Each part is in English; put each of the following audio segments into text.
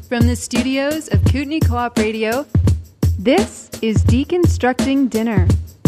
From the studios of Kootenai Co-op Radio, this is Deconstructing Dinner.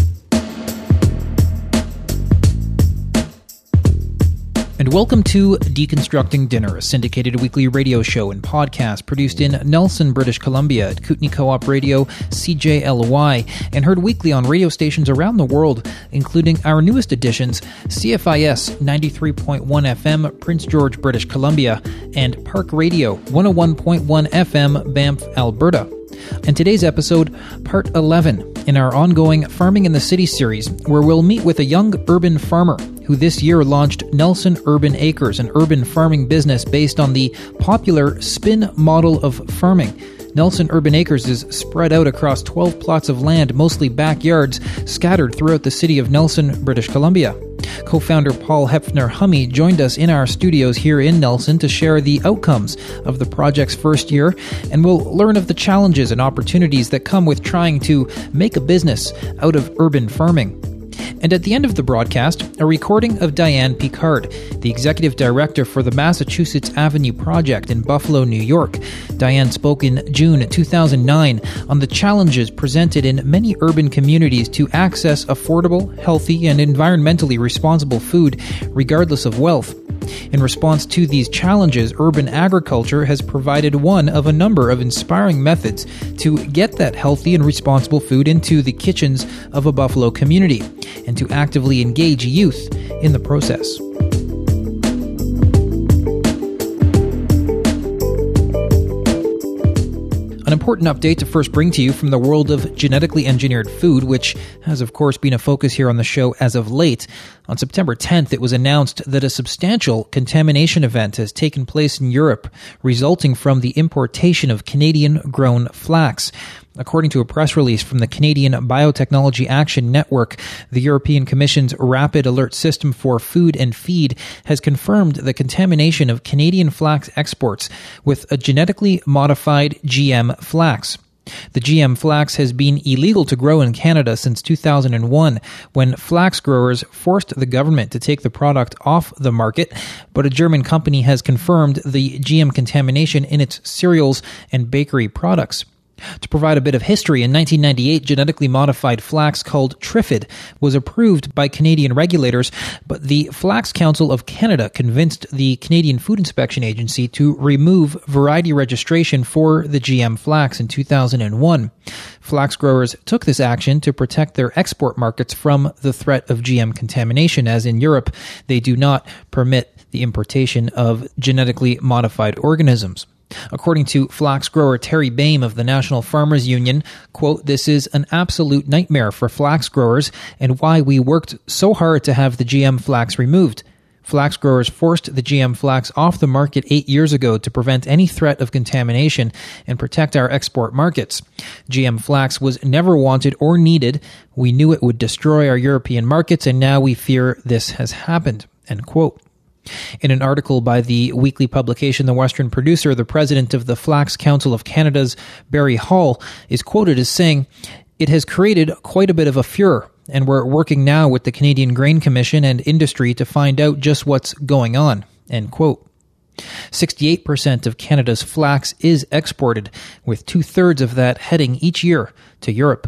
And welcome to Deconstructing Dinner, a syndicated weekly radio show and podcast produced in Nelson, British Columbia at Kootenai Co-op Radio, CJLY, and heard weekly on radio stations around the world, including our newest editions, CFIS 93.1 FM, Prince George, British Columbia, and Park Radio 101.1 FM, Banff, Alberta. And today's episode, part 11, in our ongoing Farming in the City series, where we'll meet with a young urban farmer who this year launched Nelson Urban Acres, an urban farming business based on the popular SPIN model of farming. Nelson Urban Acres is spread out across 12 plots of land, mostly backyards, scattered throughout the city of Nelson, British Columbia. Co-founder Paul Hepfner-Humme joined us in our studios here in Nelson to share the outcomes of the project's first year, and we'll learn of the challenges and opportunities that come with trying to make a business out of urban farming. And at the end of the broadcast, a recording of Diane Picard, the executive director for the Massachusetts Avenue Project in Buffalo, New York. Diane spoke in June 2009 on the challenges presented in many urban communities to access affordable, healthy, and environmentally responsible food, regardless of wealth. In response to these challenges, urban agriculture has provided one of a number of inspiring methods to get that healthy and responsible food into the kitchens of a Buffalo community, and to actively engage youth in the process. An important update to first bring to you from the world of genetically engineered food, which has of course been a focus here on the show as of late. On September 10th, it was announced that a substantial contamination event has taken place in Europe, resulting from the importation of Canadian-grown flax. According to a press release from the Canadian Biotechnology Action Network, the European Commission's Rapid Alert System for Food and Feed has confirmed the contamination of Canadian flax exports with a genetically modified GM flax. The GM flax has been illegal to grow in Canada since 2001, when flax growers forced the government to take the product off the market, but a German company has confirmed the GM contamination in its cereals and bakery products. To provide a bit of history, in 1998, genetically modified flax called Trifid was approved by Canadian regulators, but the Flax Council of Canada convinced the Canadian Food Inspection Agency to remove variety registration for the GM flax in 2001. Flax growers took this action to protect their export markets from the threat of GM contamination, as in Europe, they do not permit the importation of genetically modified organisms. According to flax grower Terry Bame of the National Farmers Union, quote, "This is an absolute nightmare for flax growers and why we worked so hard to have the GM flax removed. Flax growers forced the GM flax off the market 8 years ago to prevent any threat of contamination and protect our export markets. GM flax was never wanted or needed. We knew it would destroy our European markets, and now we fear this has happened," end quote. In an article by the weekly publication The Western Producer, the president of the Flax Council of Canada's Barry Hall is quoted as saying, "It has created quite a bit of a furor, and we're working now with the Canadian Grain Commission and industry to find out just what's going on," end quote. 68% of Canada's flax is exported, with 2/3 of that heading each year to Europe.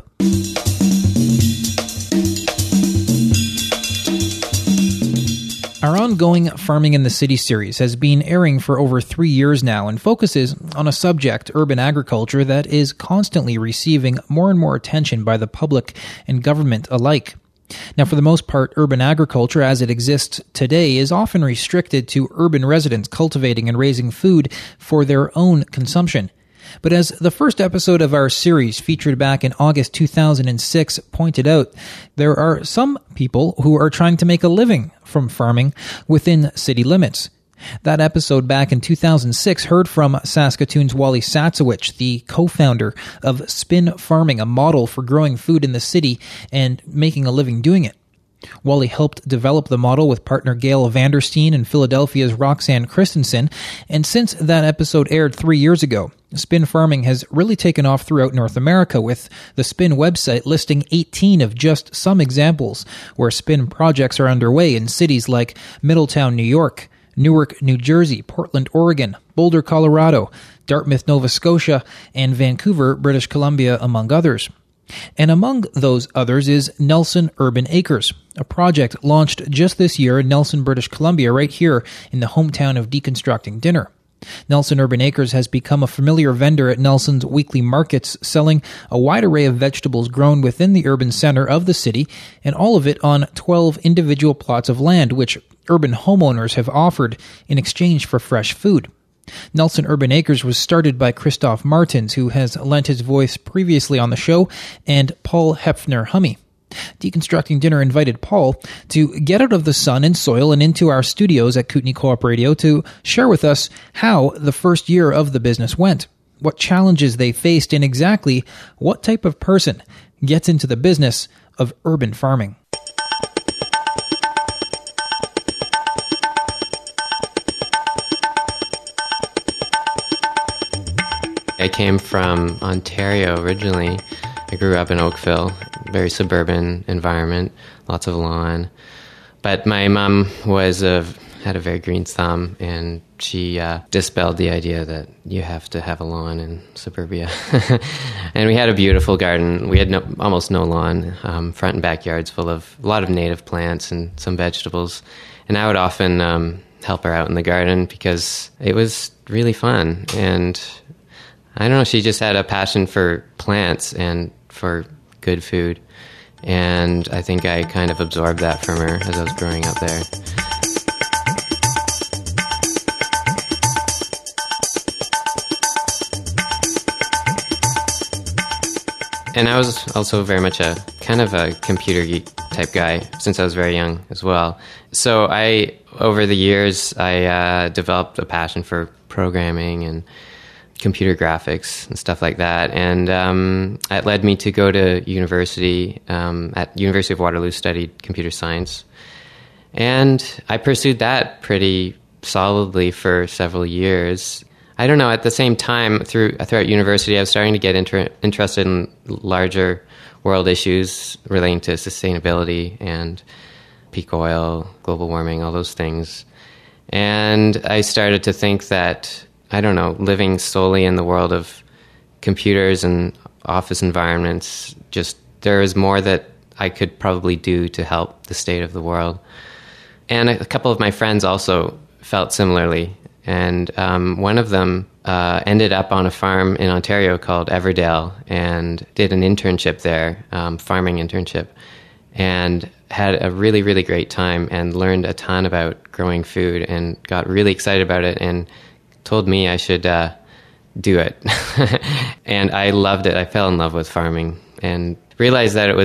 Our ongoing Farming in the City series has been airing for over 3 years now and focuses on a subject, urban agriculture, that is constantly receiving more and more attention by the public and government alike. Now, for the most part, urban agriculture as it exists today is often restricted to urban residents cultivating and raising food for their own consumption. But as the first episode of our series, featured back in August 2006, pointed out, there are some people who are trying to make a living from farming within city limits. That episode back in 2006 heard from Saskatoon's Wally Satsowich, the co-founder of Spin Farming, a model for growing food in the city and making a living doing it. Wally helped develop the model with partner Gail Vandersteen and Philadelphia's Roxanne Christensen, and since that episode aired 3 years ago, Spin Farming has really taken off throughout North America, with the Spin website listing 18 of just some examples where Spin projects are underway in cities like Middletown, New York, Newark, New Jersey, Portland, Oregon, Boulder, Colorado, Dartmouth, Nova Scotia, and Vancouver, British Columbia, among others. And among those others is Nelson Urban Acres, a project launched just this year in Nelson, British Columbia, right here in the hometown of Deconstructing Dinner. Nelson Urban Acres has become a familiar vendor at Nelson's weekly markets, selling a wide array of vegetables grown within the urban center of the city, and all of it on 12 individual plots of land, which urban homeowners have offered in exchange for fresh food. Nelson Urban Acres was started by Christoph Martins, who has lent his voice previously on the show, and Paul Hepfner-Humme. Deconstructing Dinner invited Paul to get out of the sun and soil and into our studios at Kootenai Co-op Radio to share with us how the first year of the business went, what challenges they faced, and exactly what type of person gets into the business of urban farming. I came from Ontario originally. I grew up in Oakville, very suburban environment, lots of lawn. But my mom had a very green thumb, and she dispelled the idea that you have to have a lawn in suburbia. And we had a beautiful garden. We had almost no lawn, front and backyards full of a lot of native plants and some vegetables. And I would often help her out in the garden because it was really fun. And I don't know, she just had a passion for plants and for good food. And I think I kind of absorbed that from her as I was growing up there. And I was also very much a kind of a computer geek type guy since I was very young as well. So over the years, I developed a passion for programming and computer graphics and stuff like that. And it led me to go to university. At University of Waterloo, studied computer science. And I pursued that pretty solidly for several years. I don't know, at the same time, throughout university, I was starting to get interested in larger world issues relating to sustainability and peak oil, global warming, all those things. And I started to think that, I don't know, living solely in the world of computers and office environments, there is more that I could probably do to help the state of the world. And a couple of my friends also felt similarly. And one of them ended up on a farm in Ontario called Everdale and did an internship there, farming internship, and had a really, really great time and learned a ton about growing food and got really excited about it and told me I should do it. And I loved it. I fell in love with farming and realized that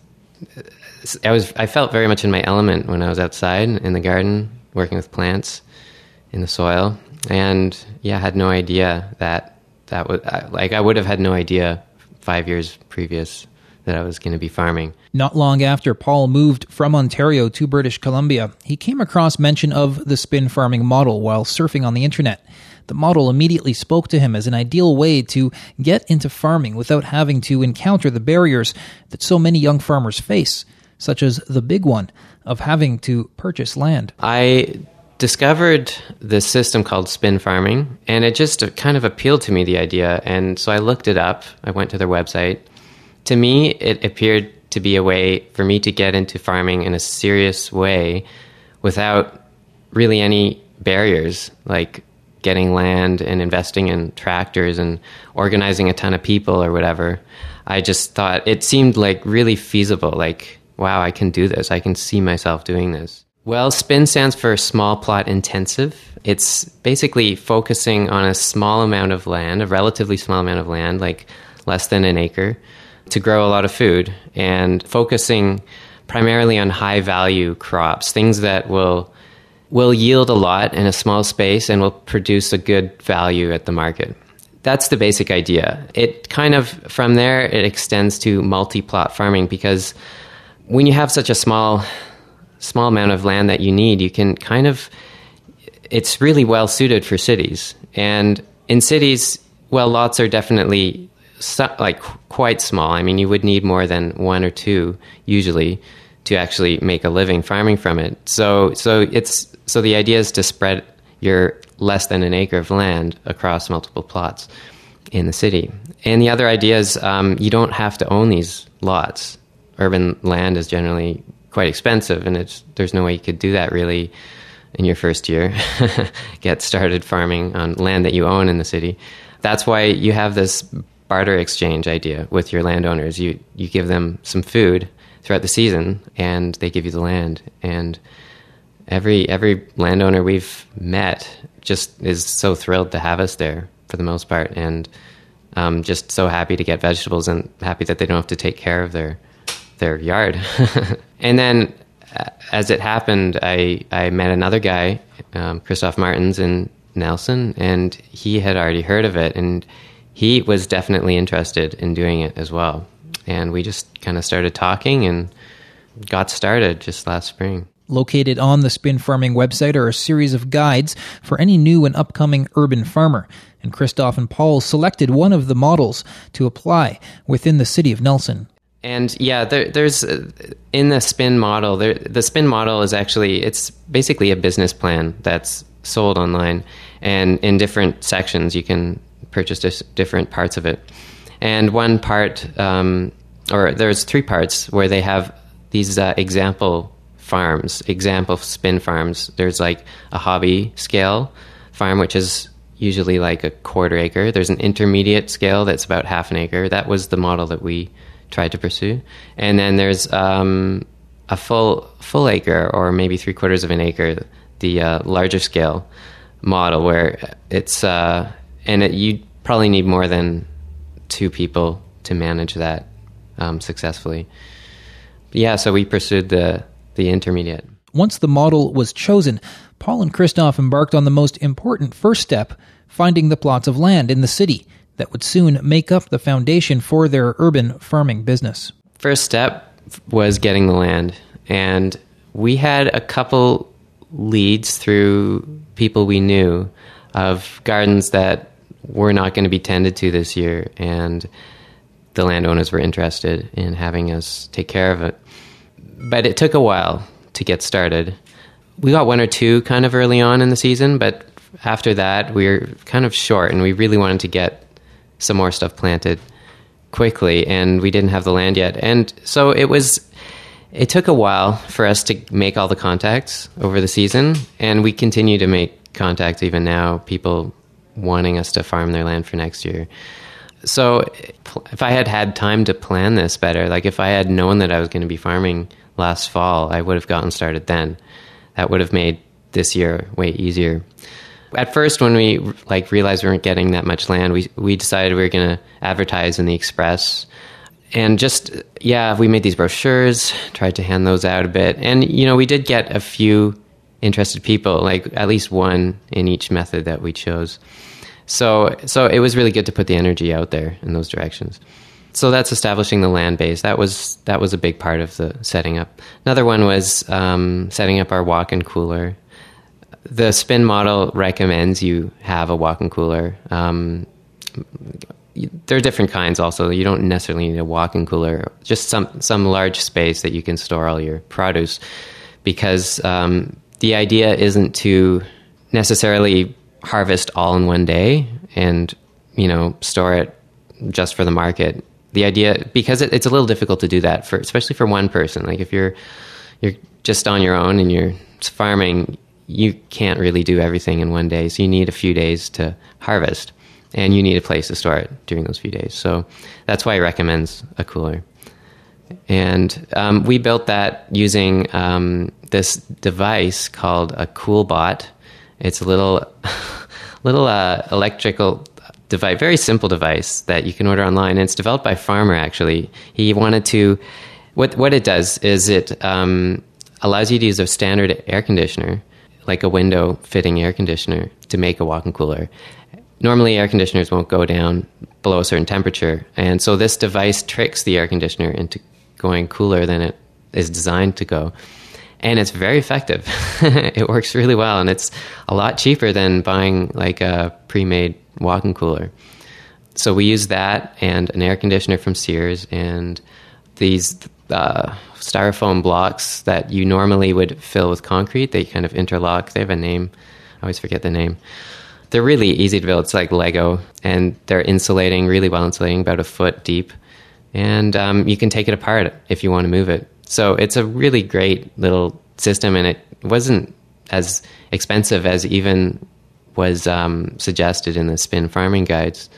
I felt very much in my element when I was outside in the garden working with plants in the soil. And I had no idea I would have had no idea 5 years previous that I was going to be farming. Not long after Paul moved from Ontario to British Columbia, he came across mention of the spin farming model while surfing on the internet. The model immediately spoke to him as an ideal way to get into farming without having to encounter the barriers that so many young farmers face, such as the big one of having to purchase land. I discovered this system called spin farming, and it just kind of appealed to me, the idea. And so I looked it up. I went to their website. To me, it appeared to be a way for me to get into farming in a serious way without really any barriers, like getting land and investing in tractors and organizing a ton of people or whatever. I just thought it seemed like really feasible, like, wow, I can do this. I can see myself doing this. Well, SPIN stands for Small Plot Intensive. It's basically focusing on a small amount of land, a relatively small amount of land, like less than an acre, to grow a lot of food, and focusing primarily on high-value crops, things that will yield a lot in a small space and will produce a good value at the market. That's the basic idea. It kind of, from there, it extends to multi-plot farming, because when you have such a small amount of land that you need, you can kind of, it's really well suited for cities. And in cities, well, lots are definitely quite small. I mean, you would need more than one or two usually to actually make a living farming from it. So the idea is to spread your less than an acre of land across multiple plots in the city. And the other idea is you don't have to own these lots. Urban land is generally quite expensive, and there's no way you could do that really in your first year, get started farming on land that you own in the city. That's why you have this barter exchange idea with your landowners. You give them some food throughout the season, and they give you the land. And every landowner we've met just is so thrilled to have us there for the most part, and just so happy to get vegetables and happy that they don't have to take care of their yard. And then as it happened, I met another guy, Christoph Martens in Nelson, and he had already heard of it, and he was definitely interested in doing it as well. And we just kind of started talking and got started just last spring. Located on the Spin Farming website are a series of guides for any new and upcoming urban farmer, and Christoph and Paul selected one of the models to apply within the city of Nelson. And yeah, there's in the Spin model, the Spin model is actually, it's basically a business plan that's sold online, and in different sections you can purchase different parts of it. And one part, or there's 3 parts where they have these example farms, example spin farms. There's like a hobby scale farm, which is usually like a 1/4 acre. There's an intermediate scale that's about 1/2 acre. That was the model that we tried to pursue. And then there's a full acre, or maybe 3/4 of an acre, the larger scale model, where it's you probably need more than 2 people to manage that successfully. Yeah, so we pursued the intermediate. Once the model was chosen, Paul and Christoph embarked on the most important first step, finding the plots of land in the city that would soon make up the foundation for their urban farming business. First step was getting the land, and we had a couple leads through people we knew of gardens that were not going to be tended to this year, and the landowners were interested in having us take care of it. But it took a while to get started. We got 1 or 2 kind of early on in the season, but after that we were kind of short, and we really wanted to get some more stuff planted quickly, and we didn't have the land yet. And so it took a while for us to make all the contacts over the season, and we continue to make contacts even now, people wanting us to farm their land for next year. So if I had had time to plan this better, like if I had known that I was going to be farming last fall, I would have gotten started then. That would have made this year way easier. At first, when we realized we weren't getting that much land, we decided we were going to advertise in the Express. And we made these brochures, tried to hand those out a bit. And, we did get a few interested people, like at least one in each method that we chose. So it was really good to put the energy out there in those directions. So that's establishing the land base. That was a big part of the setting up. Another one was setting up our walk-in cooler. The Spin model recommends you have a walk-in cooler. There are different kinds also. You don't necessarily need a walk-in cooler, just some large space that you can store all your produce, because the idea isn't to necessarily harvest all in one day and, store it just for the market. The idea, because it's a little difficult to do that, especially for one person. Like if you're just on your own and you're farming, you can't really do everything in one day. So you need a few days to harvest, and you need a place to store it during those few days. So that's why he recommends a cooler. And we built that using this device called a CoolBot. It's a little electrical device, very simple device that you can order online. And it's developed by a farmer, actually. He wanted to... What it does is it allows you to use a standard air conditioner, like a window fitting air conditioner, to make a walk-in cooler. Normally, air conditioners won't go down below a certain temperature, and so this device tricks the air conditioner into going cooler than it is designed to go. And it's very effective. It works really well, and it's a lot cheaper than buying like a pre-made walk-in cooler. So we use that and an air conditioner from Sears and these styrofoam blocks that you normally would fill with concrete. They kind of interlock. They have a name. always forget the name. They're really easy to build. It's like Lego, and they're insulating, really well insulating, about a foot deep. And you can take it apart if you want to move it. So it's a really great little system, and it wasn't as expensive as even was suggested in the Spin farming guides.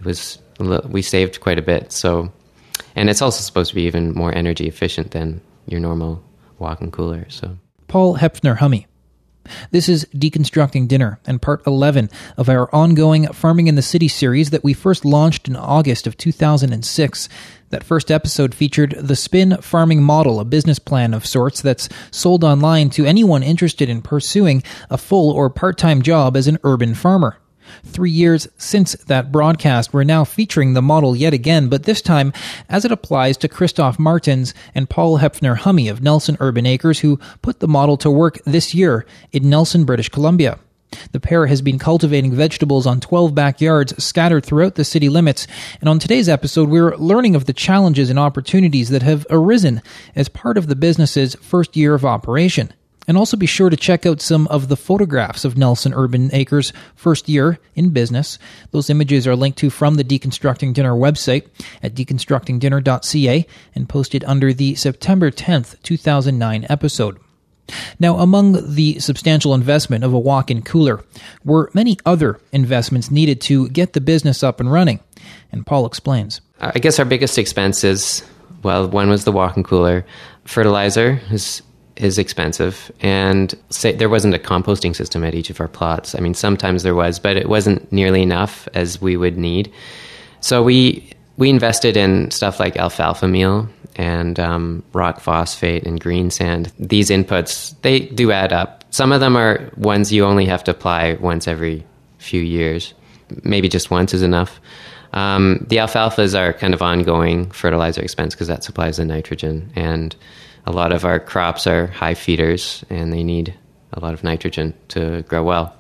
We saved quite a bit. So, and it's also supposed to be even more energy efficient than your normal walk-in cooler. So, Paul Hepfner-Humme. This is Deconstructing Dinner and part 11 of our ongoing Farming in the City series that we first launched in August of 2006. That first episode featured the Spin farming model, a business plan of sorts that's sold online to anyone interested in pursuing a full or part-time job as an urban farmer. 3 years since that broadcast, we're now featuring the model yet again, but this time as it applies to Christoph Martens and Paul Hepfner-Humme of Nelson Urban Acres, who put the model to work this year in Nelson, British Columbia. The pair has been cultivating vegetables on 12 backyards scattered throughout the city limits, and on today's episode we're learning of the challenges and opportunities that have arisen as part of the business's first year of operation. And also be sure to check out some of the photographs of Nelson Urban Acres' first year in business. Those images are linked to from the Deconstructing Dinner website at deconstructingdinner.ca and posted under the September 10th, 2009 episode. Now, among the substantial investment of a walk-in cooler were many other investments needed to get the business up and running. And Paul explains. I guess our biggest expenses, well, one was the walk-in cooler. Fertilizer is expensive, and there wasn't a composting system at each of our plots. I mean, sometimes there was, but it wasn't nearly enough as we would need. So we invested in stuff like alfalfa meal and rock phosphate and green sand. These inputs, they do add up. Some of them are ones you only have to apply once every few years. Maybe just once is enough. The alfalfas are kind of ongoing fertilizer expense because that supplies the nitrogen, and a lot of our crops are high feeders and they need a lot of nitrogen to grow well.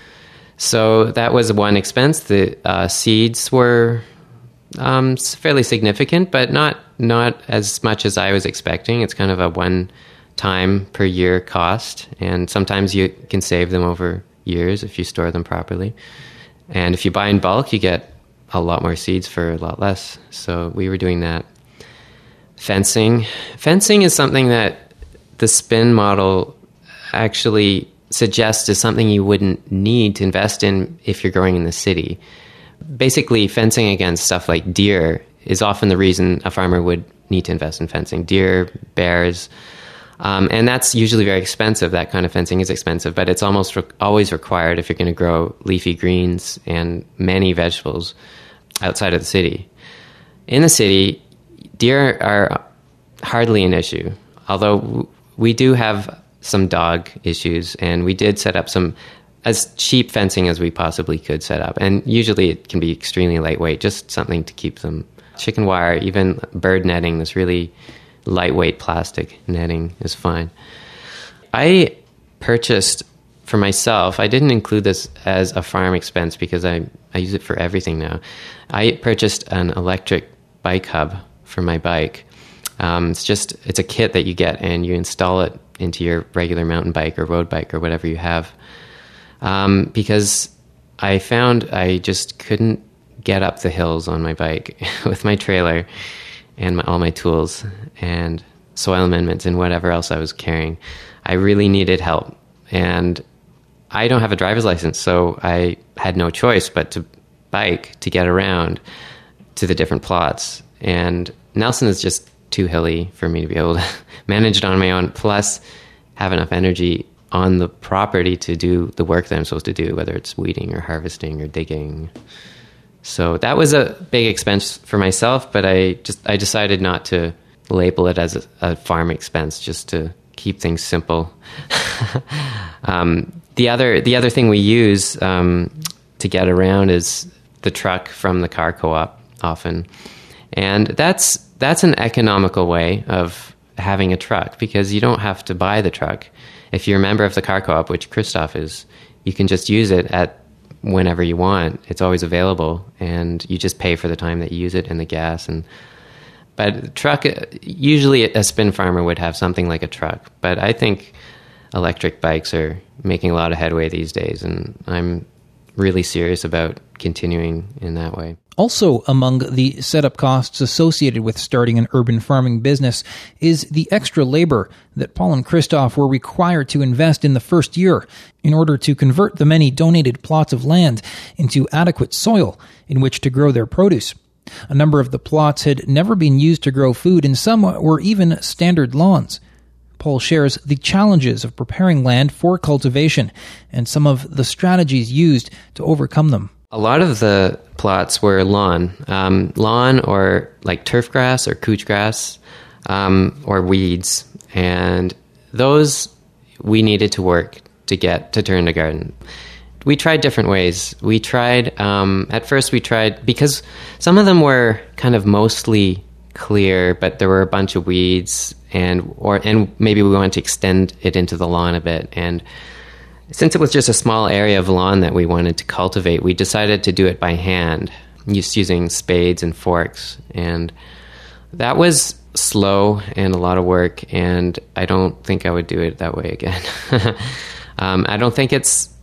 So that was one expense. The seeds were fairly significant, but not as much as I was expecting. It's kind of a one-time per year cost, and sometimes you can save them over years if you store them properly. And if you buy in bulk, you get a lot more seeds for a lot less. So we were doing that. Fencing is something that the Spin model actually suggests is something you wouldn't need to invest in if you're growing in the city. Basically, fencing against stuff like deer is often the reason a farmer would need to invest in fencing. Deer, bears, and that's usually very expensive. That kind of fencing is expensive, but it's almost always required if you're going to grow leafy greens and many vegetables outside of the city. In the city, deer are hardly an issue, although we do have some dog issues, and we did set up some as cheap fencing as we possibly could set up. And usually it can be extremely lightweight, just something to keep them. Chicken wire, even bird netting, this really lightweight plastic netting is fine. I purchased for myself, I didn't include this as a farm expense because I use it for everything now. I purchased an electric bike hub for my bike. It's a kit that you get and you install it into your regular mountain bike or road bike or whatever you have. Because I found I just couldn't get up the hills on my bike with my trailer and all my tools and soil amendments and whatever else I was carrying. I really needed help. And I don't have a driver's license, so I had no choice but to bike to get around to the different plots. And Nelson is just too hilly for me to be able to manage it on my own, plus have enough energy on the property to do the work that I'm supposed to do, whether it's weeding or harvesting or digging. So that was a big expense for myself, but I decided not to label it as a farm expense, just to keep things simple. The other thing we use to get around is the truck from the car co-op often. And that's an economical way of having a truck, because you don't have to buy the truck. If you're a member of the car co-op, which Christoph is, you can just use it at whenever you want. It's always available, and you just pay for the time that you use it and the gas. But truck, usually a Spin farmer would have something like a truck. But I think electric bikes are making a lot of headway these days, and I'm really serious about continuing in that way. Also among the setup costs associated with starting an urban farming business is the extra labor that Paul and Christoph were required to invest in the first year in order to convert the many donated plots of land into adequate soil in which to grow their produce. A number of the plots had never been used to grow food, and some were even standard lawns. Paul shares the challenges of preparing land for cultivation and some of the strategies used to overcome them. A lot of the plots were lawn or like turf grass or couch grass or weeds. And those we needed to work to get to turn to garden. We tried different ways. We tried, at first we tried, because some of them were kind of mostly clear, but there were a bunch of weeds and maybe we wanted to extend it into the lawn a bit. And since it was just a small area of lawn that we wanted to cultivate, we decided to do it by hand, just using spades and forks. And that was slow and a lot of work, and I don't think I would do it that way again. I don't think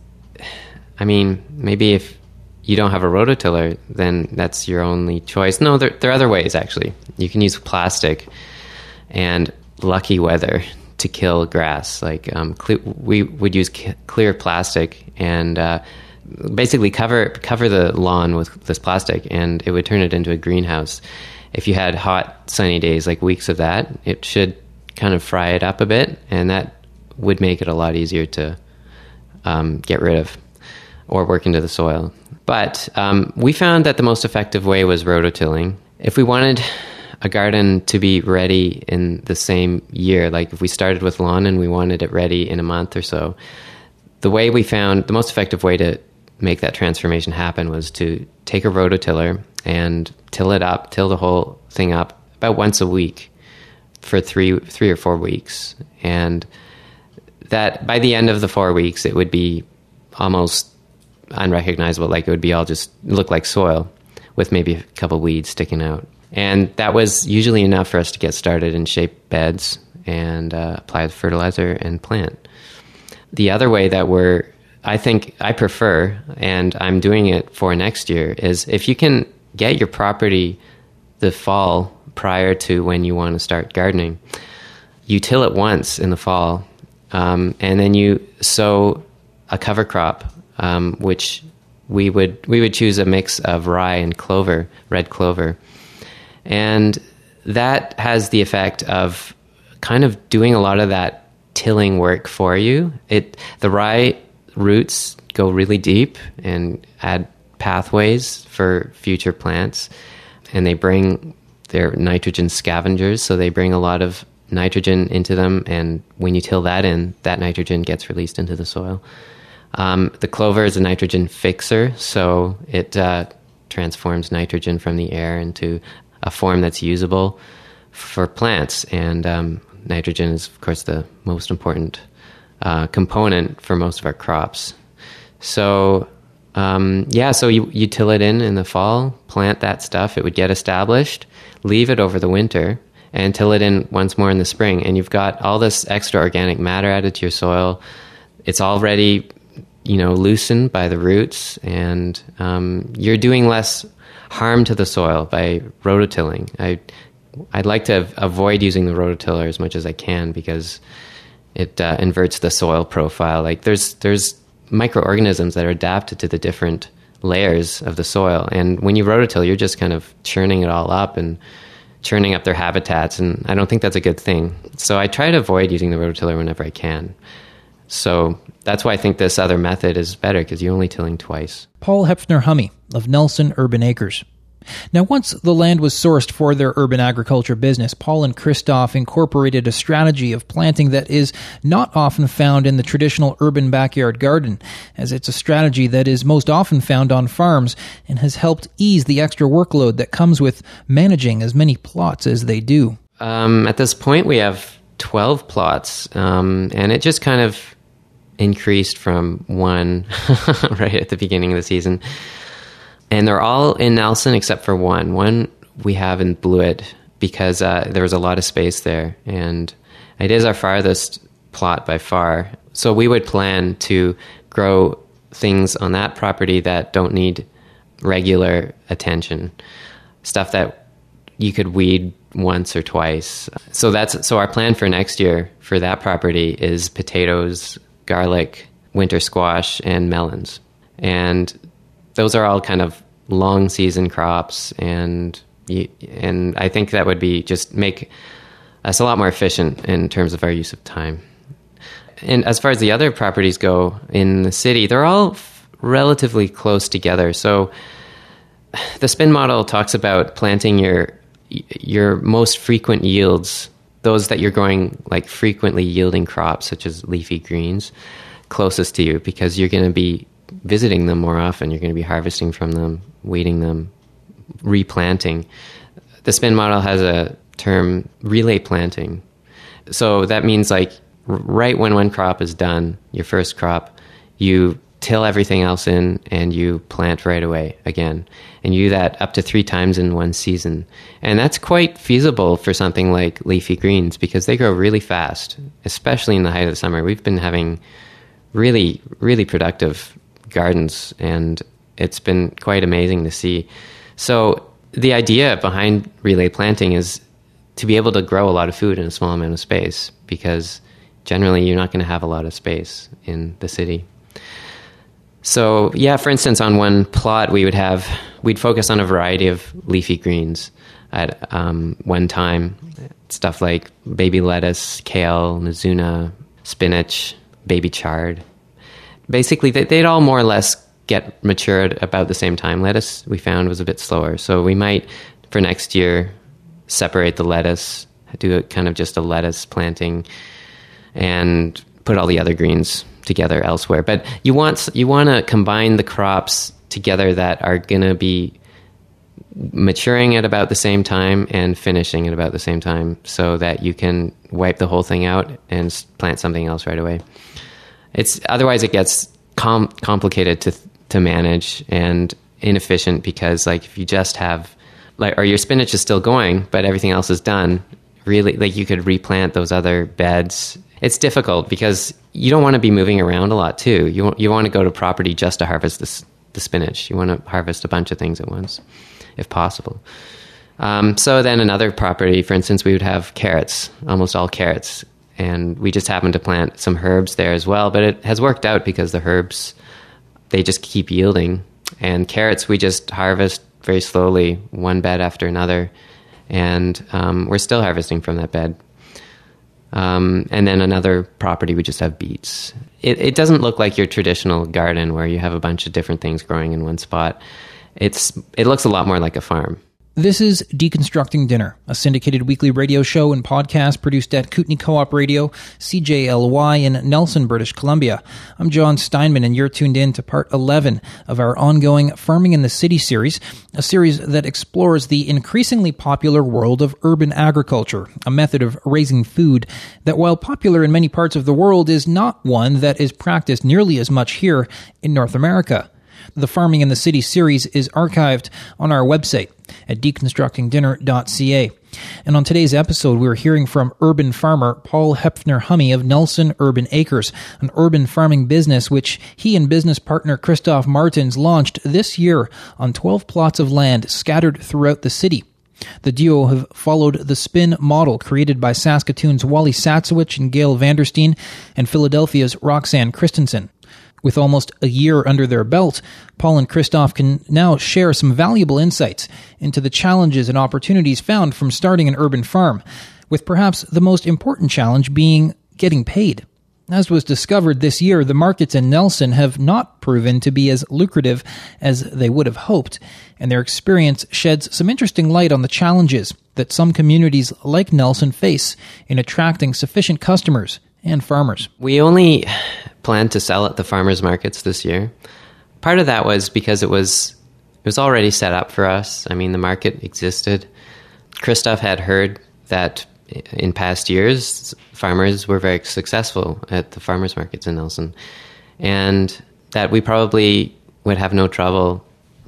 maybe if you don't have a rototiller, then that's your only choice. No, there are other ways, actually. You can use plastic and lucky weather to kill grass. Like we would use clear plastic and basically cover the lawn with this plastic, and it would turn it into a greenhouse. If you had hot, sunny days, like weeks of that, it should kind of fry it up a bit, and that would make it a lot easier to get rid of or work into the soil. But we found that the most effective way was rototilling. If we wanted a garden to be ready in the same year, like if we started with lawn and we wanted it ready in a month or so, the way we found the most effective way to make that transformation happen was to take a rototiller and till the whole thing up about once a week for three or 4 weeks. And that by the end of the 4 weeks, it would be almost unrecognizable. Like it would be all just look like soil with maybe a couple weeds sticking out. And that was usually enough for us to get started and shape beds and apply the fertilizer and plant. The other way that I prefer, and I'm doing it for next year, is if you can get your property the fall prior to when you want to start gardening, you till it once in the fall, and then you sow a cover crop, which we would choose a mix of rye and clover, red clover. And that has the effect of kind of doing a lot of that tilling work for you. The rye roots go really deep and add pathways for future plants, and they're nitrogen scavengers, so they bring a lot of nitrogen into them, and when you till that in, that nitrogen gets released into the soil. The clover is a nitrogen fixer, so it transforms nitrogen from the air into a form that's usable for plants. And nitrogen is, of course, the most important component for most of our crops. So, so you till it in the fall, plant that stuff, it would get established, leave it over the winter, and till it in once more in the spring. And you've got all this extra organic matter added to your soil. It's already, loosened by the roots, and you're doing less harm to the soil by rototilling. I'd like to avoid using the rototiller as much as I can because it inverts the soil profile. Like there's microorganisms that are adapted to the different layers of the soil, and when you rototill, you're just kind of churning it all up and churning up their habitats, and I don't think that's a good thing. So I try to avoid using the rototiller whenever I can. So that's why I think this other method is better, because you're only tilling twice. Paul Hepfner-Humme of Nelson Urban Acres. Now, once the land was sourced for their urban agriculture business, Paul and Christoph incorporated a strategy of planting that is not often found in the traditional urban backyard garden, as it's a strategy that is most often found on farms and has helped ease the extra workload that comes with managing as many plots as they do. At this point, we have 12 plots, and it just kind of increased from 1 right at the beginning of the season. And they're all in Nelson except for one. One we have in Blewett because there was a lot of space there. And it is our farthest plot by far. So we would plan to grow things on that property that don't need regular attention, stuff that you could weed once or twice. So our plan for next year for that property is potatoes, garlic, winter squash, and melons. And those are all kind of long season crops, and I think that would be just make us a lot more efficient in terms of our use of time. And as far as the other properties go in the city, they're all relatively close together. So the spin model talks about planting your most frequent yields, those that you're growing like frequently yielding crops such as leafy greens, closest to you, because you're going to be visiting them more often. You're going to be harvesting from them, weeding them, replanting. The spin model has a term, relay planting. So that means like right when one crop is done, your first crop, you till everything else in and you plant right away again. And you do that up to 3 times in one season. And that's quite feasible for something like leafy greens because they grow really fast, especially in the height of the summer. We've been having really, really productive gardens, and it's been quite amazing to see. So the idea behind relay planting is to be able to grow a lot of food in a small amount of space, because generally you're not going to have a lot of space in the city. So yeah, for instance, on one plot we'd focus on a variety of leafy greens at one time. Stuff like baby lettuce, kale, mizuna, spinach, baby chard. Basically, they'd all more or less get matured about the same time. Lettuce, we found, was a bit slower. So we might, for next year, separate the lettuce, do a kind of just a lettuce planting, and put all the other greens together elsewhere. But you want to combine the crops together that are going to be maturing at about the same time and finishing at about the same time, so that you can wipe the whole thing out and plant something else right away. Otherwise it gets complicated to manage and inefficient, because like if you just have or your spinach is still going but everything else is done, really, like you could replant those other beds. It's difficult because you don't want to be moving around a lot too. You want to go to property just to harvest the spinach. You want to harvest a bunch of things at once, if possible. So then another property, for instance, we would have carrots, almost all carrots. And we just happened to plant some herbs there as well. But it has worked out because the herbs, they just keep yielding. And carrots, we just harvest very slowly, one bed after another. And we're still harvesting from that bed. And then another property, we just have beets. It doesn't look like your traditional garden where you have a bunch of different things growing in one spot. It looks a lot more like a farm. This is Deconstructing Dinner, a syndicated weekly radio show and podcast produced at Kootenai Co-op Radio, CJLY in Nelson, British Columbia. I'm John Steinman, and you're tuned in to part 11 of our ongoing Farming in the City series, a series that explores the increasingly popular world of urban agriculture, a method of raising food that, while popular in many parts of the world, is not one that is practiced nearly as much here in North America. The Farming in the City series is archived on our website at deconstructingdinner.ca. And on today's episode, we're hearing from urban farmer Paul Hepfner-Humme of Nelson Urban Acres, an urban farming business which he and business partner Christoph Martens launched this year on 12 plots of land scattered throughout the city. The duo have followed the spin model created by Saskatoon's Wally Satsowicz and Gail Vandersteen and Philadelphia's Roxanne Christensen. With almost a year under their belt, Paul and Christoph can now share some valuable insights into the challenges and opportunities found from starting an urban farm, with perhaps the most important challenge being getting paid. As was discovered this year, the markets in Nelson have not proven to be as lucrative as they would have hoped, and their experience sheds some interesting light on the challenges that some communities like Nelson face in attracting sufficient customers and farmers. We only planned to sell at the farmers markets this year. Part of that was because it was already set up for us. I mean, the market existed. Christoph had heard that in past years, farmers were very successful at the farmers markets in Nelson, and that we probably would have no trouble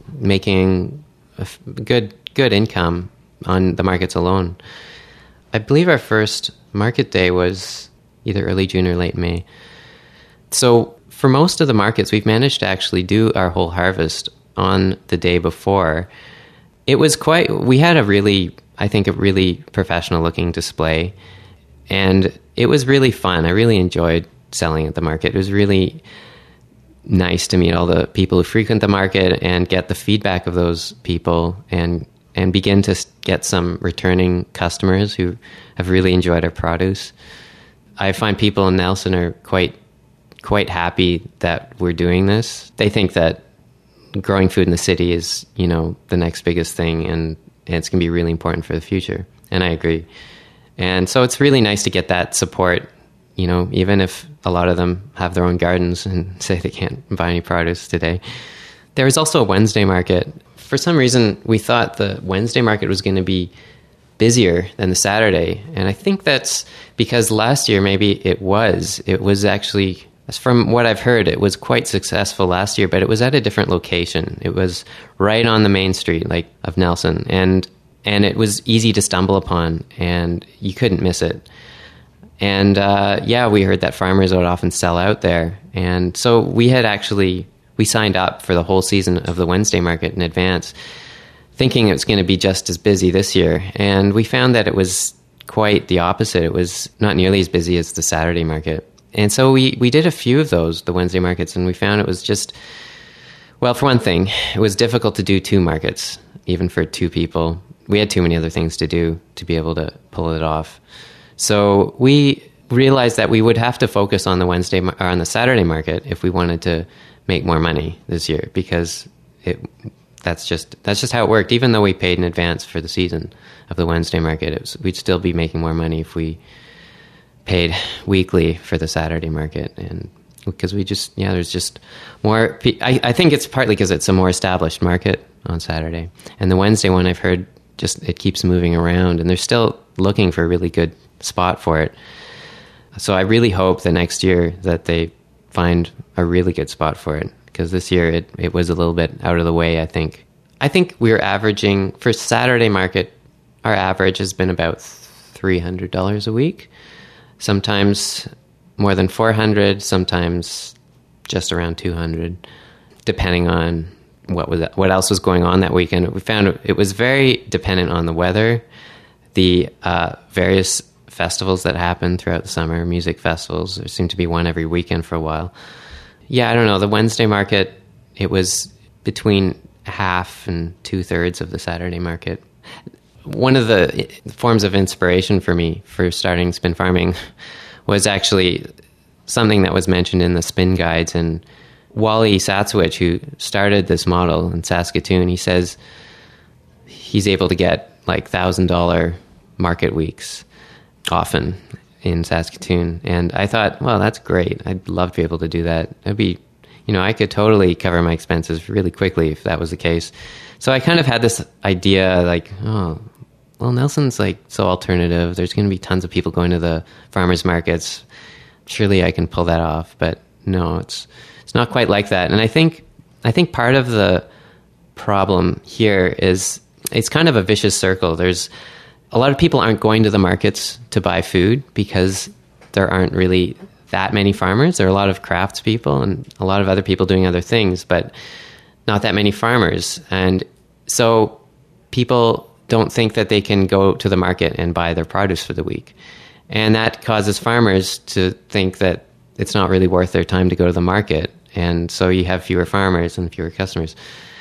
making a good income on the markets alone. I believe our first market day was either early June or late May. So for most of the markets, we've managed to actually do our whole harvest on the day before. It was we had a really professional looking display, and it was really fun. I really enjoyed selling at the market. It was really nice to meet all the people who frequent the market and get the feedback of those people and begin to get some returning customers who have really enjoyed our produce. I find people in Nelson are quite happy that we're doing this. They think that growing food in the city is, the next biggest thing, and it's going to be really important for the future. And I agree. And so it's really nice to get that support, even if a lot of them have their own gardens and say they can't buy any produce today. There was also a Wednesday market. For some reason, we thought the Wednesday market was going to be busier than the Saturday. And I think that's because last year, maybe it was actually, from what I've heard, it was quite successful last year, but it was at a different location. It was right on the main street, of Nelson. And it was easy to stumble upon, and you couldn't miss it. And we heard that farmers would often sell out there. And so we signed up for the whole season of the Wednesday market in advance, thinking it was going to be just as busy this year. And we found that it was quite the opposite. It was not nearly as busy as the Saturday market. And so we did a few of those, the Wednesday markets, and we found it was just, well, for one thing, it was difficult to do 2 markets, even for 2 people. We had too many other things to do to be able to pull it off. So we realized that we would have to focus on the Saturday market if we wanted to make more money this year, because that's just how it worked. Even though we paid in advance for the season of the Wednesday market, we'd still be making more money if we paid weekly for the Saturday market. And because there's just more. I think it's partly because it's a more established market on Saturday, and the Wednesday one, I've heard, it keeps moving around, and they're still looking for a really good spot for it. So I really hope that next year that they find a really good spot for it, because this year it was a little bit out of the way, I think. I think we're averaging, for Saturday market, our average has been about $300 a week. Sometimes more than 400, sometimes just around 200, depending on what else was going on that weekend. We found it was very dependent on the weather, the various festivals that happened throughout the summer, music festivals. There seemed to be one every weekend for a while. Yeah, I don't know. The Wednesday market, it was between half and 2/3 of the Saturday market. One of the forms of inspiration for me for starting spin farming was actually something that was mentioned in the spin guides. And Wally Satsowich, who started this model in Saskatoon, he says he's able to get $1,000 market weeks often in Saskatoon. And I thought, well, that's great. I'd love to be able to do that. It'd be, I could totally cover my expenses really quickly if that was the case. So I kind of had this idea Nelson's so alternative. There's going to be tons of people going to the farmers markets. Surely I can pull that off. But no, it's not quite like that. And I think part of the problem here is it's kind of a vicious circle. There's a lot of people aren't going to the markets to buy food because there aren't really that many farmers. There are a lot of craftspeople and a lot of other people doing other things, but not that many farmers. And so people don't think that they can go to the market and buy their produce for the week. And that causes farmers to think that it's not really worth their time to go to the market. And so you have fewer farmers and fewer customers.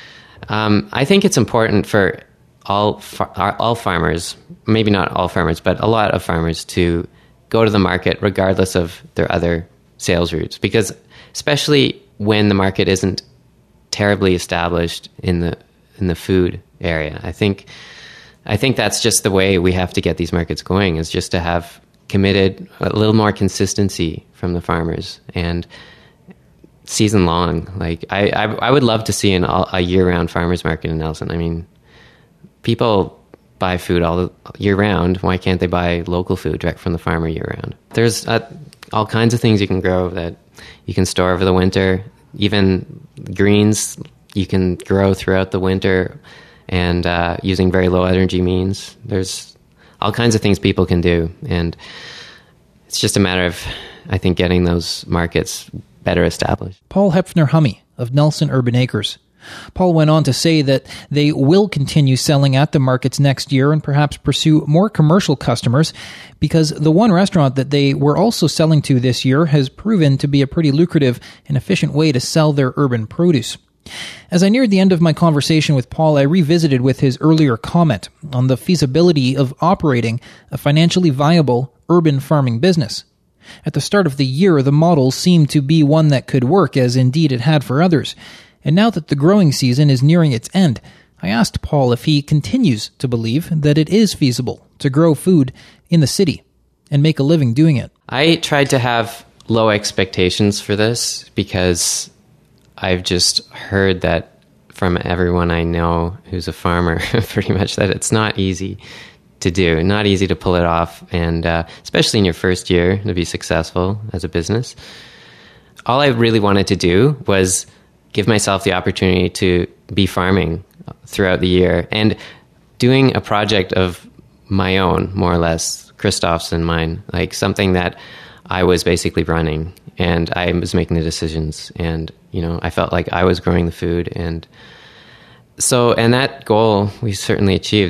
I think it's important for all farmers, maybe not all farmers, but a lot of farmers to go to the market regardless of their other sales routes, because especially when the market isn't terribly established in the food area. I think that's just the way we have to get these markets going, is just to have committed a little more consistency from the farmers and season long. I would love to see a year-round farmers market in Nelson. I mean, people buy food all year round. Why can't they buy local food direct from the farmer year round? There's all kinds of things you can grow that you can store over the winter. Even greens you can grow throughout the winter, and using very low energy means. There's all kinds of things people can do, and it's just a matter of I think, getting those markets better established. Paul Hepfner-Humme of Nelson Urban Acres. Paul went on to say that they will continue selling at the markets next year and perhaps pursue more commercial customers because the one restaurant that they were also selling to this year has proven to be a pretty lucrative and efficient way to sell their urban produce. As I neared the end of my conversation with Paul, I revisited with his earlier comment on the feasibility of operating a financially viable urban farming business. At the start of the year, the model seemed to be one that could work, as indeed it had for others. And now that the growing season is nearing its end, I asked Paul if he continues to believe that it is feasible to grow food in the city and make a living doing it. I tried to have low expectations for this because I've just heard that from everyone I know who's a farmer, pretty much, that it's not easy to do, not easy to pull it off, and especially in your first year to be successful as a business. All I really wanted to do was give myself the opportunity to be farming throughout the year and doing a project of my own, more or less, Christoph's and mine, like something that I was basically running and I was making the decisions, and I felt like I was growing the food, and that goal we certainly achieved.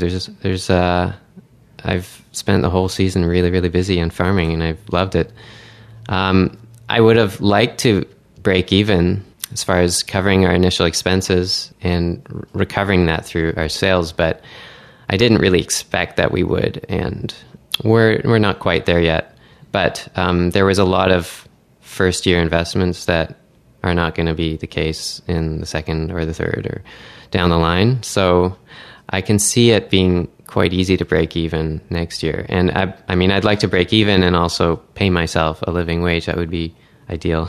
I've spent the whole season really, really busy on farming, and I've loved it. I would have liked to break even as far as covering our initial expenses and recovering that through our sales, but I didn't really expect that we would, and we're not quite there yet. But there was a lot of first-year investments that are not going to be the case in the second or the third or down the line. So I can see it being quite easy to break even next year. And I'd like to break even and also pay myself a living wage. That would be ideal.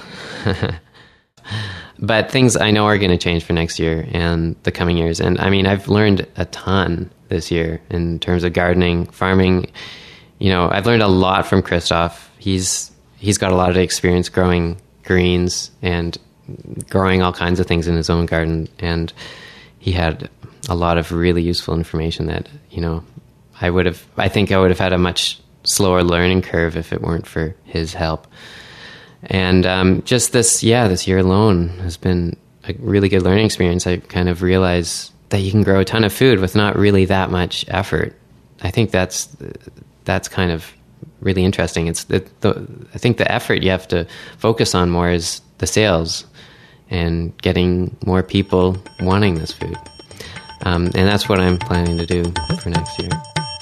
But things I know are going to change for next year and the coming years. And I've learned a ton this year in terms of gardening, farming. I've learned a lot from Christoph. He's got a lot of experience growing greens and growing all kinds of things in his own garden. And he had a lot of really useful information that, I think I would have had a much slower learning curve if it weren't for his help. And just this year alone has been a really good learning experience. I kind of realized that you can grow a ton of food with not really that much effort. I think that's kind of really interesting. I think the effort you have to focus on more is the sales and getting more people wanting this food. And that's what I'm planning to do for next year.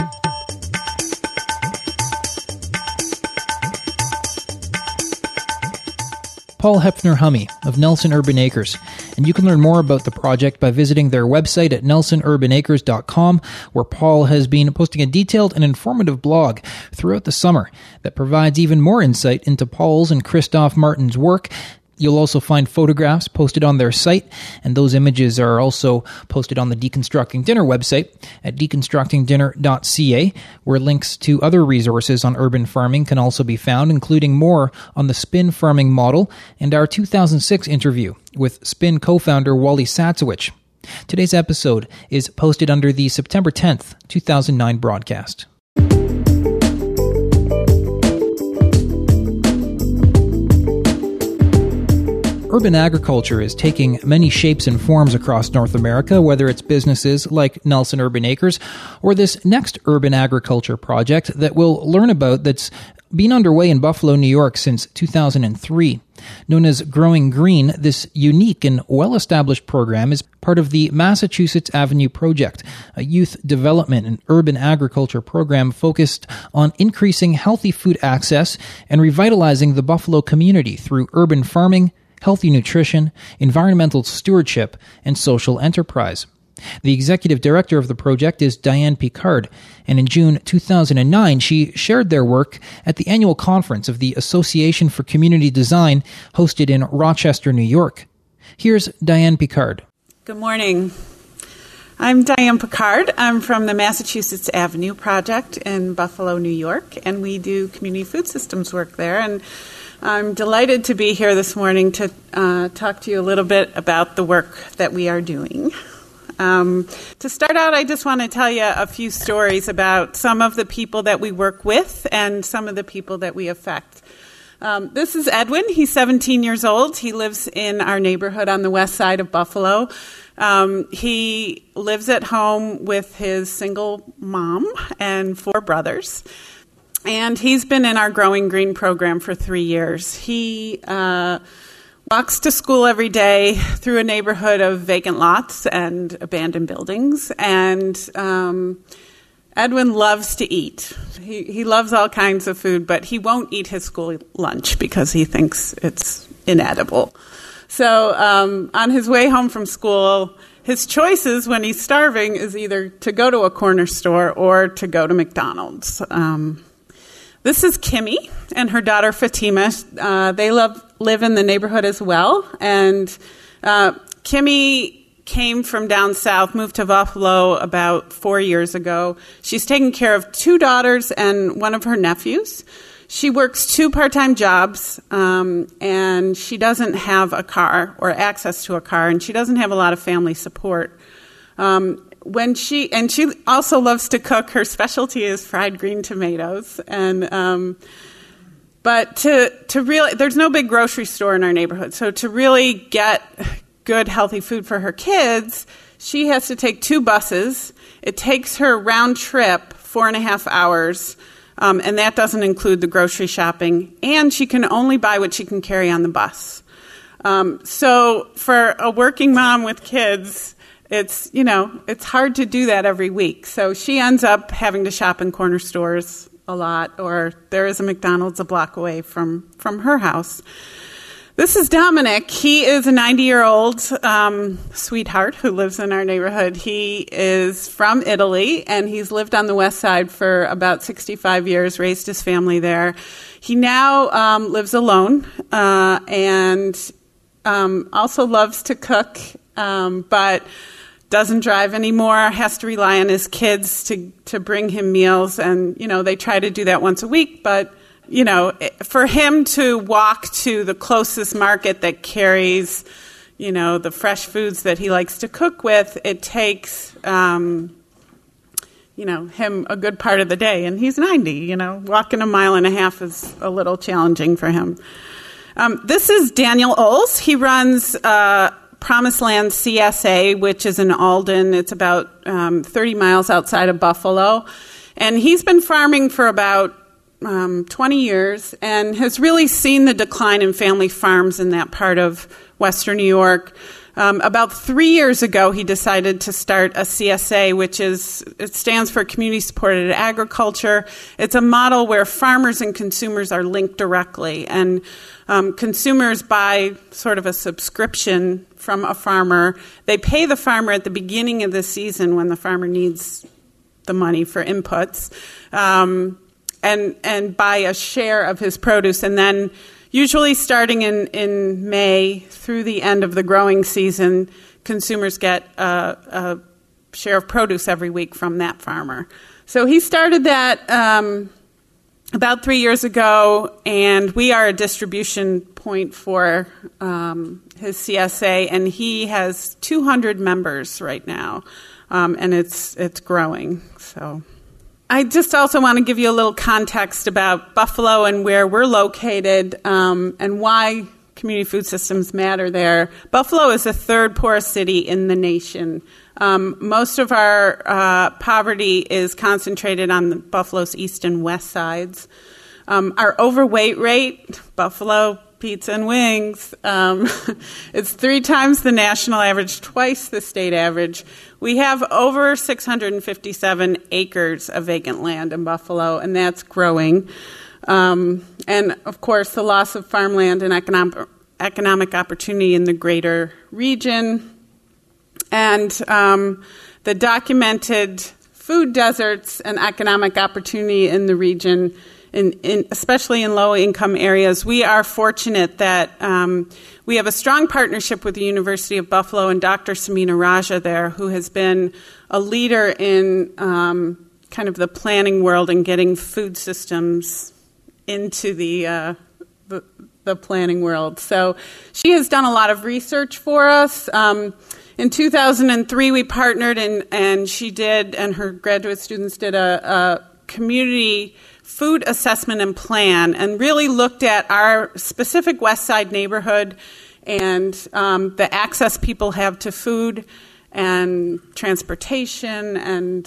Paul Hepfner-Humme of Nelson Urban Acres. And you can learn more about the project by visiting their website at nelsonurbanacres.com, where Paul has been posting a detailed and informative blog throughout the summer that provides even more insight into Paul's and Christoph Martin's work. You'll also find photographs posted on their site, and those images are also posted on the Deconstructing Dinner website at deconstructingdinner.ca, where links to other resources on urban farming can also be found, including more on the Spin farming model and our 2006 interview with Spin co-founder Wally Satsowicz. Today's episode is posted under the September 10th, 2009 broadcast. Urban agriculture is taking many shapes and forms across North America, whether it's businesses like Nelson Urban Acres or this next urban agriculture project that we'll learn about that's been underway in Buffalo, New York since 2003. Known as Growing Green, this unique and well-established program is part of the Massachusetts Avenue Project, a youth development and urban agriculture program focused on increasing healthy food access and revitalizing the Buffalo community through urban farming, healthy nutrition, environmental stewardship, and social enterprise. The executive director of the project is Diane Picard, and in June 2009, she shared their work at the annual conference of the Association for Community Design hosted in Rochester, New York. Here's Diane Picard. Good morning. I'm Diane Picard. I'm from the Massachusetts Avenue Project in Buffalo, New York, and we do community food systems work there. And I'm delighted to be here this morning to talk to you a little bit about the work that we are doing. To start out, I just want to tell you a few stories about some of the people that we work with and some of the people that we affect. This is Edwin. He's 17 years old. He lives in our neighborhood on the west side of Buffalo. He lives at home with his single mom and 4 brothers. And he's been in our Growing Green program for 3 years. He walks to school every day through a neighborhood of vacant lots and abandoned buildings. And Edwin loves to eat. He loves all kinds of food, but he won't eat his school lunch because he thinks it's inedible. So on his way home from school, his choices when he's starving is either to go to a corner store or to go to McDonald's. This is Kimmy and her daughter Fatima. They live in the neighborhood as well. And Kimmy came from down south, moved to Buffalo about 4 years ago. She's taking care of 2 daughters and one of her nephews. She works 2 part-time jobs, and she doesn't have a car or access to a car, and she doesn't have a lot of family support. She also loves to cook. Her specialty is fried green tomatoes, but to really, there's no big grocery store in our neighborhood, so to really get good, healthy food for her kids, she has to take 2 buses. It takes her round trip 4.5 hours, and that doesn't include the grocery shopping, and she can only buy what she can carry on the bus. So for a working mom with kids, it's hard to do that every week. So she ends up having to shop in corner stores a lot, or there is a McDonald's a block away from her house. This is Dominic. He is a 90-year-old sweetheart who lives in our neighborhood. He is from Italy, and he's lived on the west side for about 65 years, raised his family there. He now lives alone and also loves to cook, but doesn't drive anymore, has to rely on his kids to bring him meals. And, they try to do that once a week, but for him to walk to the closest market that carries, the fresh foods that he likes to cook with, it takes, him a good part of the day. And he's 90, walking 1.5 miles is a little challenging for him. This is Daniel Oles. He runs Promised Land CSA, which is in Alden. It's about 30 miles outside of Buffalo. And he's been farming for about 20 years and has really seen the decline in family farms in that part of Western New York. About 3 years ago, he decided to start a CSA, it stands for Community Supported Agriculture. It's a model where farmers and consumers are linked directly, and consumers buy sort of a subscription from a farmer. They pay the farmer at the beginning of the season when the farmer needs the money for inputs, and buy a share of his produce, and then usually starting in May through the end of the growing season, consumers get a share of produce every week from that farmer. So he started that about 3 years ago, and we are a distribution point for his CSA, and he has 200 members right now, and it's growing. So I just also want to give you a little context about Buffalo and where we're located and why community food systems matter there. Buffalo is the 3rd poorest city in the nation. Most of our poverty is concentrated on Buffalo's east and west sides. Our overweight rate, Buffalo pizza and wings, it's 3 times the national average, twice the state average. We have over 657 acres of vacant land in Buffalo, and that's growing. And, of course, the loss of farmland and economic opportunity in the greater region. And the documented food deserts and economic opportunity in the region, especially in low-income areas. We are fortunate that we have a strong partnership with the University of Buffalo and Dr. Samina Raja there, who has been a leader in kind of the planning world and getting food systems into the planning world. So she has done a lot of research for us. In 2003, we partnered, and she did, and her graduate students did a community food assessment and plan, and really looked at our specific West Side neighborhood and the access people have to food and transportation, and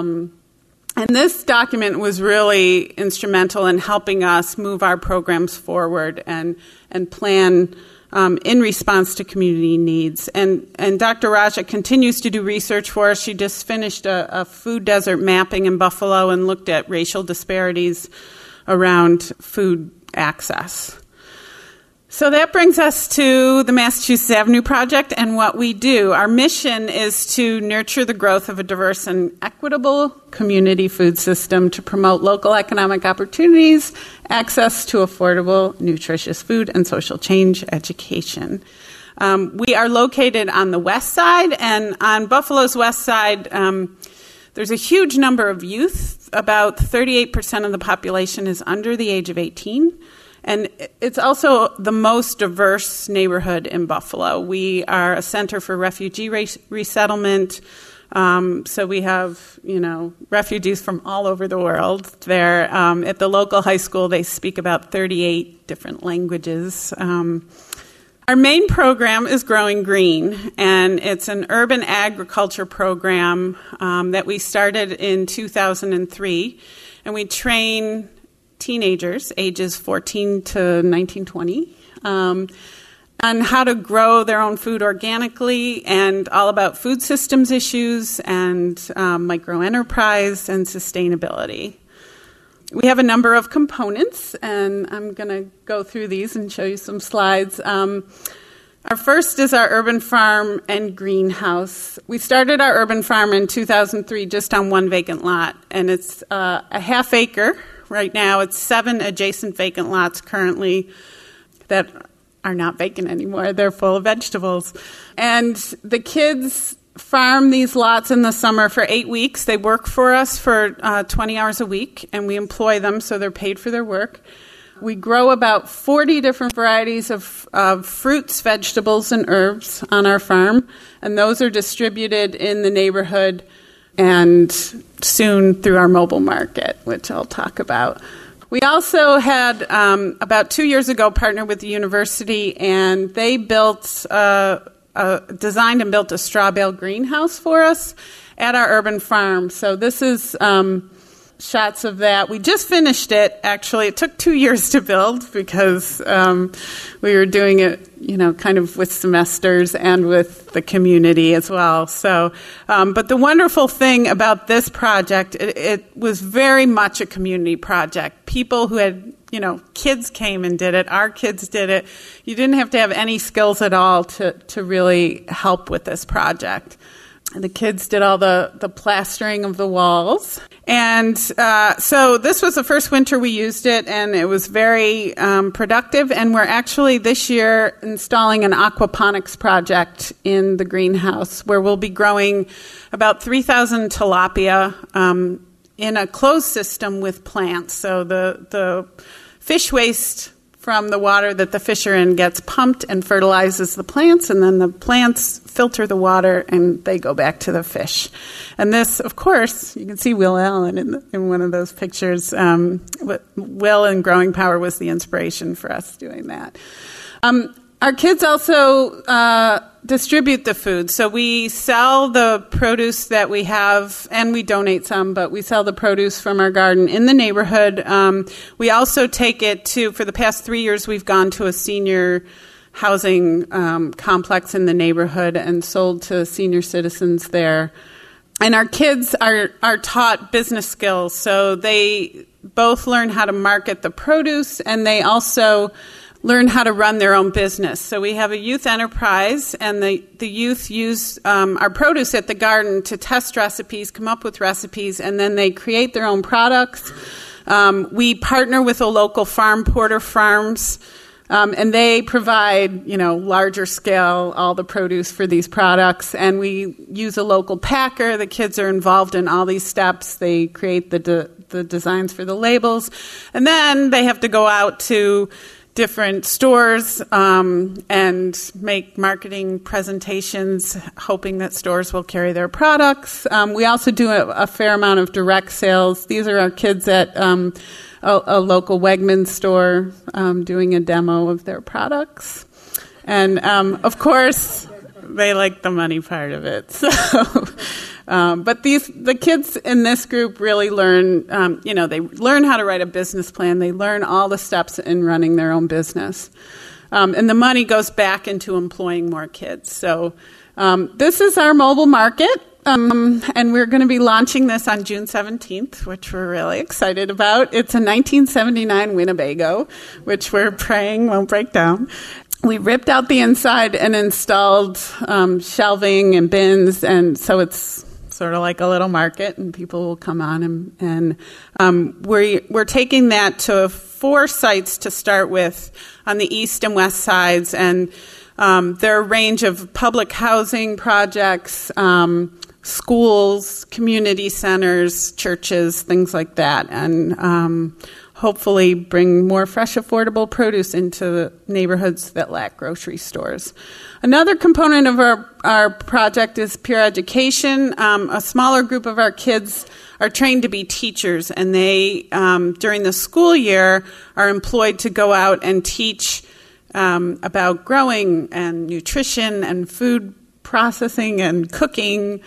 this document was really instrumental in helping us move our programs forward and plan in response to community needs. And Dr. Raja continues to do research for us. She just finished a food desert mapping in Buffalo and looked at racial disparities around food access. So that brings us to the Massachusetts Avenue Project and what we do. Our mission is to nurture the growth of a diverse and equitable community food system to promote local economic opportunities, access to affordable, nutritious food, and social change education. We are located on the west side, and on Buffalo's west side, there's a huge number of youth. About 38% of the population is under the age of 18. And it's also the most diverse neighborhood in Buffalo. We are a center for refugee resettlement. So we have, refugees from all over the world there. At the local high school, they speak about 38 different languages. Our main program is Growing Green, and it's an urban agriculture program that we started in 2003. And we train teenagers, ages 14 to 19, 20, on how to grow their own food organically, and all about food systems issues and microenterprise and sustainability. We have a number of components, and I'm going to go through these and show you some slides. Our first is our urban farm and greenhouse. We started our urban farm in 2003 just on one vacant lot, and it's a half acre. Right now, it's 7 adjacent vacant lots currently that are not vacant anymore. They're full of vegetables. And the kids farm these lots in the summer for 8 weeks. They work for us for 20 hours a week, and we employ them so they're paid for their work. We grow about 40 different varieties of fruits, vegetables, and herbs on our farm, and those are distributed in the neighborhood and soon through our mobile market, which I'll talk about. We also had, about 2 years ago, partnered with the university, and they designed and built a straw bale greenhouse for us at our urban farm. So this is shots of that. We just finished it, actually. It took 2 years to build because we were doing it, kind of with semesters and with the community as well. So, but the wonderful thing about this project, it was very much a community project. People who had, kids came and did it. Our kids did it. You didn't have to have any skills at all to really help with this project. And the kids did all the plastering of the walls. And so this was the first winter we used it, and it was very productive. And we're actually this year installing an aquaponics project in the greenhouse where we'll be growing about 3,000 tilapia in a closed system with plants. So the fish waste from the water that the fish are in gets pumped and fertilizes the plants, and then the plants filter the water and they go back to the fish. And this, of course, you can see Will Allen in one of those pictures. Will and Growing Power was the inspiration for us doing that. Our kids also distribute the food. So we sell the produce that we have, and we donate some, but we sell the produce from our garden in the neighborhood. We also take it for the past 3 years, we've gone to a senior housing complex in the neighborhood and sold to senior citizens there. And our kids are taught business skills. So they both learn how to market the produce, and they also learn how to run their own business. So we have a youth enterprise, and the youth use our produce at the garden to test recipes, come up with recipes, and then they create their own products. We partner with a local farm, Porter Farms, and they provide, larger scale, all the produce for these products. And we use a local packer. The kids are involved in all these steps. They create the designs for the labels. And then they have to go out to different stores and make marketing presentations, hoping that stores will carry their products. We also do a fair amount of direct sales. These are our kids at a local Wegmans store doing a demo of their products. And, of course, they like the money part of it. So, but the kids in this group really learn, they learn how to write a business plan. They learn all the steps in running their own business. And the money goes back into employing more kids. So this is our mobile market. And we're going to be launching this on June 17th, which we're really excited about. It's a 1979 Winnebago, which we're praying won't break down. We ripped out the inside and installed shelving and bins, and so it's sort of like a little market, and people will come on. And we're taking that to 4 sites to start with on the east and west sides, and there are a range of public housing projects, schools, community centers, churches, things like that, and hopefully bring more fresh, affordable produce into neighborhoods that lack grocery stores. Another component of our project is peer education. A smaller group of our kids are trained to be teachers, and they, during the school year, are employed to go out and teach about growing and nutrition and food processing and cooking,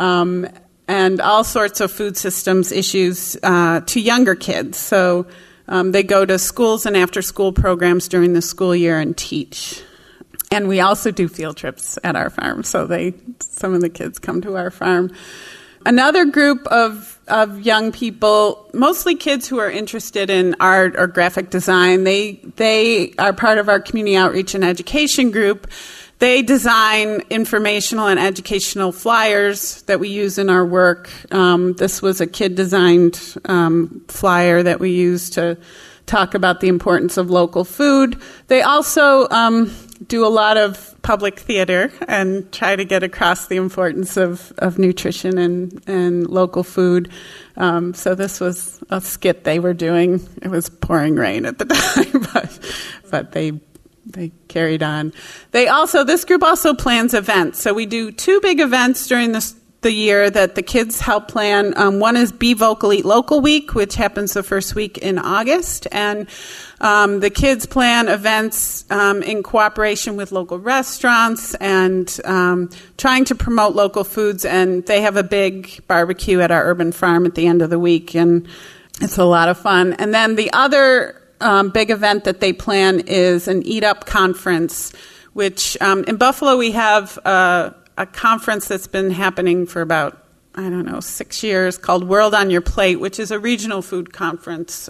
and all sorts of food systems issues to younger kids. So they go to schools and after-school programs during the school year and teach. And we also do field trips at our farm, so some of the kids come to our farm. Another group of young people, mostly kids who are interested in art or graphic design, they are part of our community outreach and education group. They design informational and educational flyers that we use in our work. This was a kid-designed flyer that we use to talk about the importance of local food. They also do a lot of public theater and try to get across the importance of nutrition and local food. So this was a skit they were doing. It was pouring rain at the time, but they carried on. This group also plans events. So we do 2 big events during the year that the kids help plan. One is Be Vocal, Eat Local Week, which happens the first week in August. And the kids plan events in cooperation with local restaurants and trying to promote local foods. And they have a big barbecue at our urban farm at the end of the week, and it's a lot of fun. And then the other big event that they plan is an Eat Up conference, which in Buffalo we have a conference that's been happening for about, 6 years called World on Your Plate, which is a regional food conference.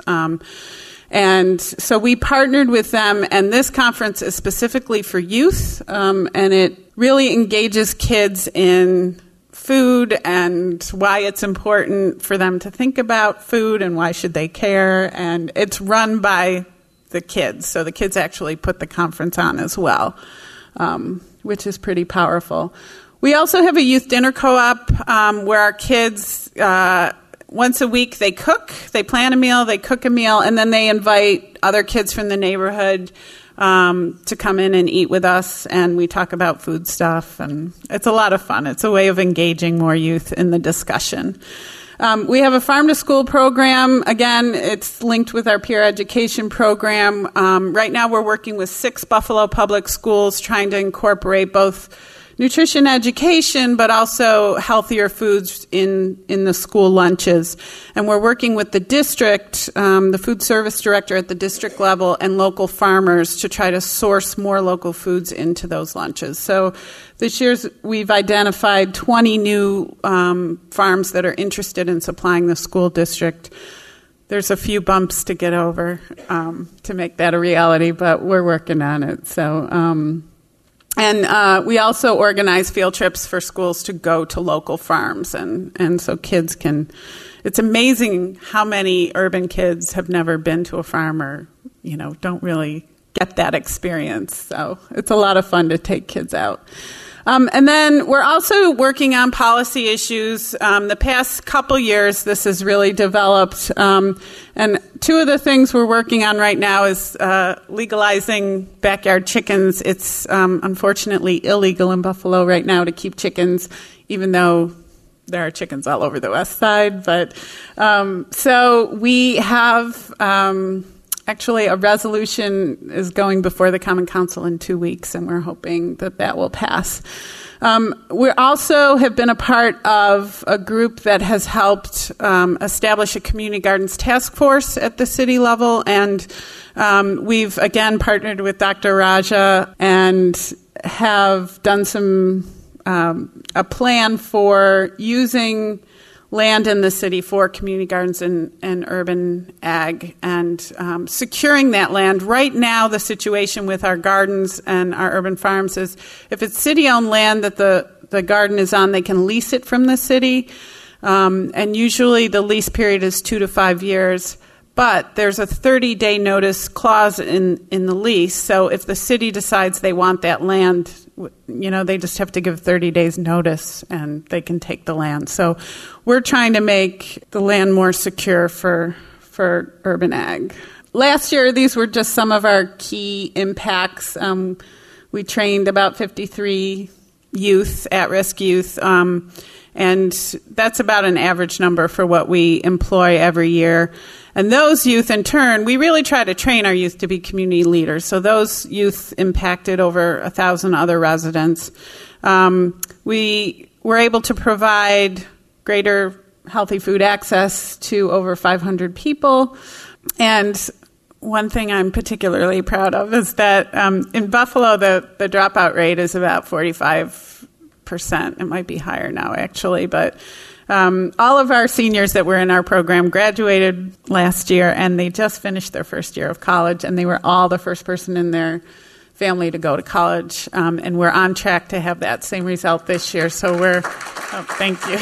And so we partnered with them, and this conference is specifically for youth, and it really engages kids in food and why it's important for them to think about food and why should they care. And it's run by the kids, so the kids actually put the conference on as well, which is pretty powerful. We also have a youth dinner co-op where our kids, once a week, they cook, they plan a meal, they cook a meal, and then they invite other kids from the neighborhood to come in and eat with us, and we talk about food stuff, and it's a lot of fun. It's a way of engaging more youth in the discussion. We have a farm-to-school program. Again, it's linked with our peer education program. Right now we're working with 6 Buffalo public schools trying to incorporate both nutrition education, but also healthier foods in the school lunches. And we're working with the district, the food service director at the district level, and local farmers to try to source more local foods into those lunches. So this year we've identified 20 new farms that are interested in supplying the school district. There's a few bumps to get over to make that a reality, but we're working on it. So. And we also organize field trips for schools to go to local farms, and so kids can. It's amazing how many urban kids have never been to a farm or, don't really get that experience. So it's a lot of fun to take kids out. And then we're also working on policy issues. The past couple years, this has really developed. And two of the things we're working on right now is legalizing backyard chickens. It's unfortunately illegal in Buffalo right now to keep chickens, even though there are chickens all over the west side. But so we have actually a resolution is going before the Common Council in 2 weeks, and we're hoping that that will pass. We also have been a part of a group that has helped establish a community gardens task force at the city level, and we've again partnered with Dr. Raja and have done a plan for using land in the city for community gardens and urban ag, and securing that land. Right now, the situation with our gardens and our urban farms is if it's city-owned land that the garden is on, they can lease it from the city, and usually the lease period is 2 to 5 years. But there's a 30-day notice clause in the lease, so if the city decides they want that land, they just have to give 30 days notice and they can take the land. So we're trying to make the land more secure for urban ag. Last year, these were just some of our key impacts. We trained about 53 youth, at-risk youth, and that's about an average number for what we employ every year. And those youth, in turn, we really try to train our youth to be community leaders. So those youth impacted over 1,000 other residents. We were able to provide greater healthy food access to over 500 people. And one thing I'm particularly proud of is that in Buffalo, the dropout rate is about 45%. It might be higher now, actually, but all of our seniors that were in our program graduated last year, and they just finished their first year of college, and they were all the first person in their family to go to college, and we're on track to have that same result this year. So thank you.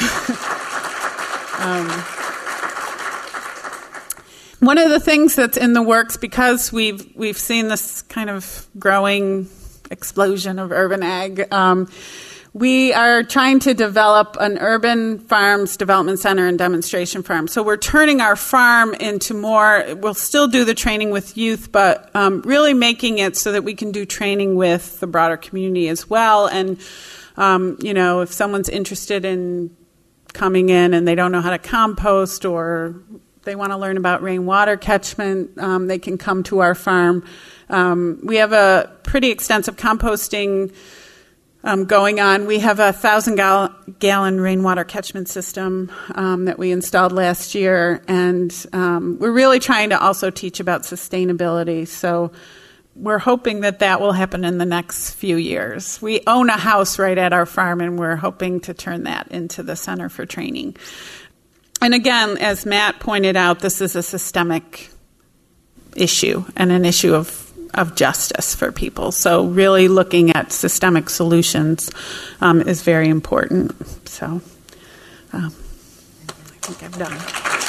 One of the things that's in the works, because we've seen this kind of growing explosion of urban ag, we are trying to develop an urban farms development center and demonstration farm. So we're turning our farm into more, we'll still do the training with youth, but really making it so that we can do training with the broader community as well. And, if someone's interested in coming in and they don't know how to compost, or they want to learn about rainwater catchment, they can come to our farm. We have a pretty extensive composting going on. We have a 1,000-gallon rainwater catchment system that we installed last year, and we're really trying to also teach about sustainability. So we're hoping that will happen in the next few years. We own a house right at our farm, and we're hoping to turn that into the center for training. And again, as Matt pointed out, this is a systemic issue and an issue of justice for people. So really looking at systemic solutions is very important. So I think I'm done.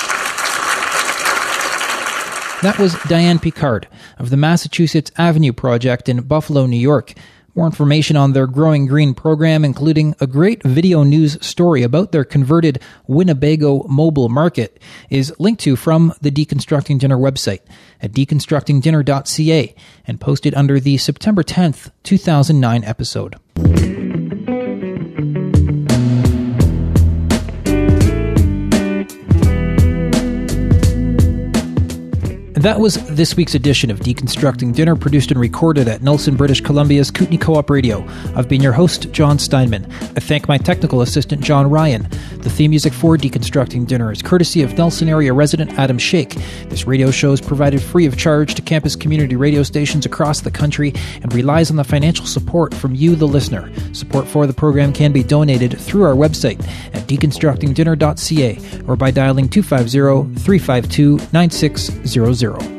That was Diane Picard of the Massachusetts Avenue Project in Buffalo, New York. More information on their Growing Green program, including a great video news story about their converted Winnebago mobile market, is linked to from the Deconstructing Dinner website at deconstructingdinner.ca and posted under the September 10th, 2009 episode. That was this week's edition of Deconstructing Dinner, produced and recorded at Nelson, British Columbia's Kootenai Co-op Radio. I've been your host, John Steinman. I thank my technical assistant, John Ryan. The theme music for Deconstructing Dinner is courtesy of Nelson area resident Adam Shake. This radio show is provided free of charge to campus community radio stations across the country and relies on the financial support from you, the listener. Support for the program can be donated through our website at deconstructingdinner.ca or by dialing 250-352-9600.